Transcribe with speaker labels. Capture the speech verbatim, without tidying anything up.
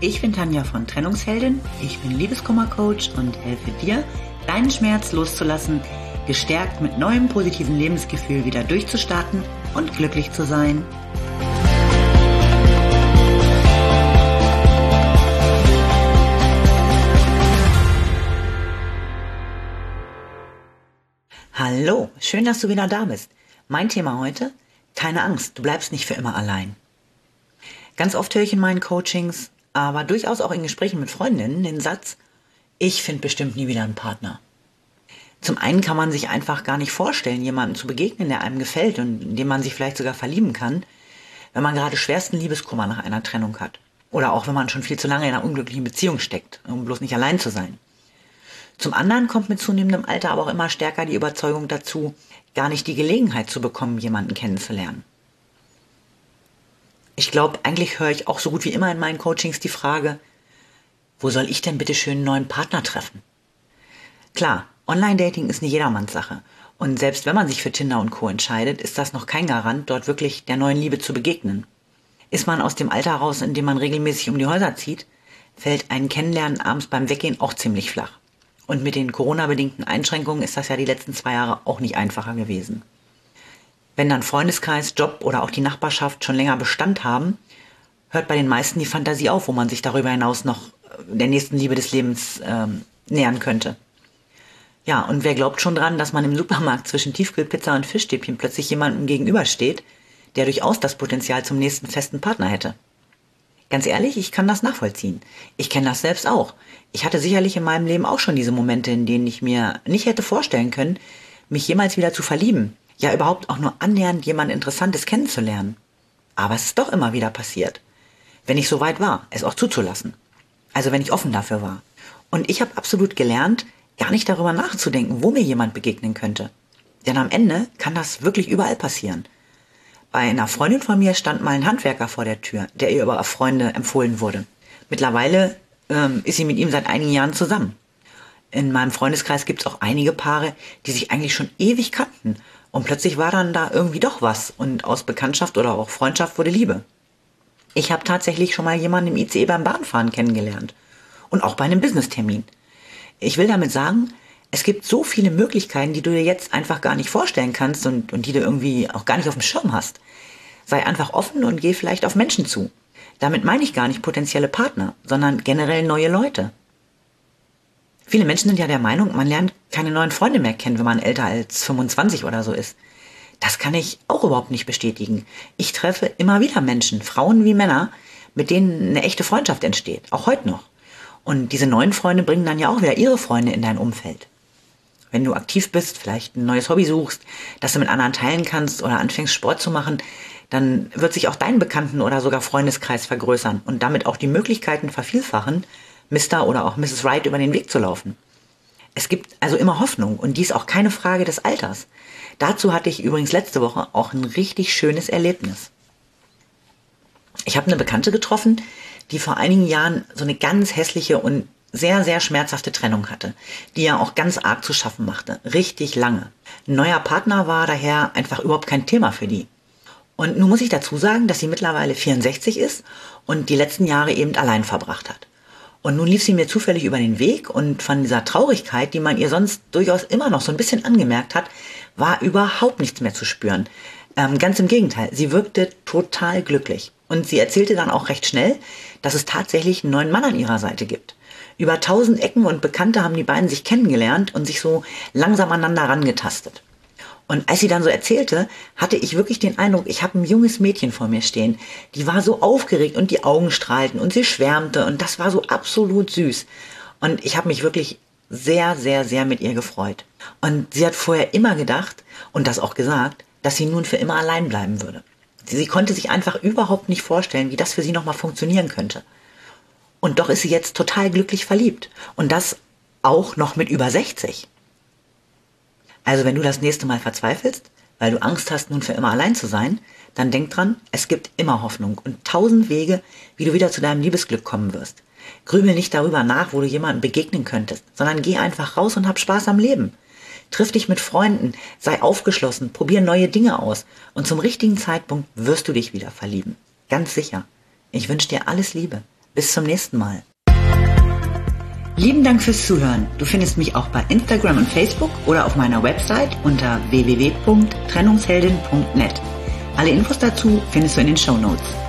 Speaker 1: Ich bin Tanja von Trennungsheldin, ich bin Liebeskummer-Coach und helfe dir, deinen Schmerz loszulassen, gestärkt mit neuem positiven Lebensgefühl wieder durchzustarten und glücklich zu sein. Hallo, schön, dass du wieder da bist. Mein Thema heute: keine Angst, du bleibst nicht für immer allein. Ganz oft höre ich in meinen Coachings, aber durchaus auch in Gesprächen mit Freundinnen den Satz: ich finde bestimmt nie wieder einen Partner. Zum einen kann man sich einfach gar nicht vorstellen, jemandem zu begegnen, der einem gefällt und in dem man sich vielleicht sogar verlieben kann, wenn man gerade schwersten Liebeskummer nach einer Trennung hat. Oder auch wenn man schon viel zu lange in einer unglücklichen Beziehung steckt, um bloß nicht allein zu sein. Zum anderen kommt mit zunehmendem Alter aber auch immer stärker die Überzeugung dazu, gar nicht die Gelegenheit zu bekommen, jemanden kennenzulernen. Ich glaube, eigentlich höre ich auch so gut wie immer in meinen Coachings die Frage: wo soll ich denn bitte schön einen neuen Partner treffen? Klar, Online-Dating ist nicht jedermanns Sache. Und selbst wenn man sich für Tinder und Co. entscheidet, ist das noch kein Garant, dort wirklich der neuen Liebe zu begegnen. Ist man aus dem Alter raus, in dem man regelmäßig um die Häuser zieht, fällt ein Kennenlernen abends beim Weggehen auch ziemlich flach. Und mit den Corona-bedingten Einschränkungen ist das ja die letzten zwei Jahre auch nicht einfacher gewesen. Wenn dann Freundeskreis, Job oder auch die Nachbarschaft schon länger Bestand haben, hört bei den meisten die Fantasie auf, wo man sich darüber hinaus noch der nächsten Liebe des Lebens ähm, nähern könnte. Ja, und wer glaubt schon dran, dass man im Supermarkt zwischen Tiefkühlpizza und Fischstäbchen plötzlich jemandem gegenübersteht, der durchaus das Potenzial zum nächsten festen Partner hätte? Ganz ehrlich, ich kann das nachvollziehen. Ich kenne das selbst auch. Ich hatte sicherlich in meinem Leben auch schon diese Momente, in denen ich mir nicht hätte vorstellen können, mich jemals wieder zu verlieben. Ja, überhaupt auch nur annähernd jemand Interessantes kennenzulernen. Aber es ist doch immer wieder passiert. Wenn ich so weit war, es auch zuzulassen. Also wenn ich offen dafür war. Und ich habe absolut gelernt, gar nicht darüber nachzudenken, wo mir jemand begegnen könnte. Denn am Ende kann das wirklich überall passieren. Bei einer Freundin von mir stand mal ein Handwerker vor der Tür, der ihr über Freunde empfohlen wurde. Mittlerweile ähm, ist sie mit ihm seit einigen Jahren zusammen. In meinem Freundeskreis gibt es auch einige Paare, die sich eigentlich schon ewig kannten. Und plötzlich war dann da irgendwie doch was. Und aus Bekanntschaft oder auch Freundschaft wurde Liebe. Ich habe tatsächlich schon mal jemanden im I C E beim Bahnfahren kennengelernt. Und auch bei einem Business-Termin. Ich will damit sagen, es gibt so viele Möglichkeiten, die du dir jetzt einfach gar nicht vorstellen kannst und, und die du irgendwie auch gar nicht auf dem Schirm hast. Sei einfach offen und geh vielleicht auf Menschen zu. Damit meine ich gar nicht potenzielle Partner, sondern generell neue Leute. Viele Menschen sind ja der Meinung, man lernt keine neuen Freunde mehr kennen, wenn man älter als fünfundzwanzig oder so ist. Das kann ich auch überhaupt nicht bestätigen. Ich treffe immer wieder Menschen, Frauen wie Männer, mit denen eine echte Freundschaft entsteht, auch heute noch. Und diese neuen Freunde bringen dann ja auch wieder ihre Freunde in dein Umfeld. Wenn du aktiv bist, vielleicht ein neues Hobby suchst, das du mit anderen teilen kannst oder anfängst Sport zu machen, dann wird sich auch dein Bekannten- oder sogar Freundeskreis vergrößern und damit auch die Möglichkeiten vervielfachen, Mister oder auch Misses Right über den Weg zu laufen. Es gibt also immer Hoffnung und dies auch keine Frage des Alters. Dazu hatte ich übrigens letzte Woche auch ein richtig schönes Erlebnis. Ich habe eine Bekannte getroffen, die vor einigen Jahren so eine ganz hässliche und sehr, sehr schmerzhafte Trennung hatte, die ja auch ganz arg zu schaffen machte, richtig lange. Ein neuer Partner war daher einfach überhaupt kein Thema für die. Und nun muss ich dazu sagen, dass sie mittlerweile vierundsechzig ist und die letzten Jahre eben allein verbracht hat. Und nun lief sie mir zufällig über den Weg und von dieser Traurigkeit, die man ihr sonst durchaus immer noch so ein bisschen angemerkt hat, war überhaupt nichts mehr zu spüren. Ähm, ganz im Gegenteil, sie wirkte total glücklich. Und sie erzählte dann auch recht schnell, dass es tatsächlich einen neuen Mann an ihrer Seite gibt. Über tausend Ecken und Bekannte haben die beiden sich kennengelernt und sich so langsam aneinander rangetastet. Und als sie dann so erzählte, hatte ich wirklich den Eindruck, ich habe ein junges Mädchen vor mir stehen. Die war so aufgeregt und die Augen strahlten und sie schwärmte und das war so absolut süß. Und ich habe mich wirklich sehr, sehr, sehr mit ihr gefreut. Und sie hat vorher immer gedacht und das auch gesagt, dass sie nun für immer allein bleiben würde. Sie konnte sich einfach überhaupt nicht vorstellen, wie das für sie nochmal funktionieren könnte. Und doch ist sie jetzt total glücklich verliebt. Und das auch noch mit über sechzig. Also wenn du das nächste Mal verzweifelst, weil du Angst hast, nun für immer allein zu sein, dann denk dran, es gibt immer Hoffnung und tausend Wege, wie du wieder zu deinem Liebesglück kommen wirst. Grübel nicht darüber nach, wo du jemandem begegnen könntest, sondern geh einfach raus und hab Spaß am Leben. Triff dich mit Freunden, sei aufgeschlossen, probier neue Dinge aus und zum richtigen Zeitpunkt wirst du dich wieder verlieben. Ganz sicher. Ich wünsche dir alles Liebe. Bis zum nächsten Mal. Lieben Dank fürs Zuhören. Du findest mich auch bei Instagram und Facebook oder auf meiner Website unter w w w punkt trennungsheldin punkt net. Alle Infos dazu findest du in den Shownotes.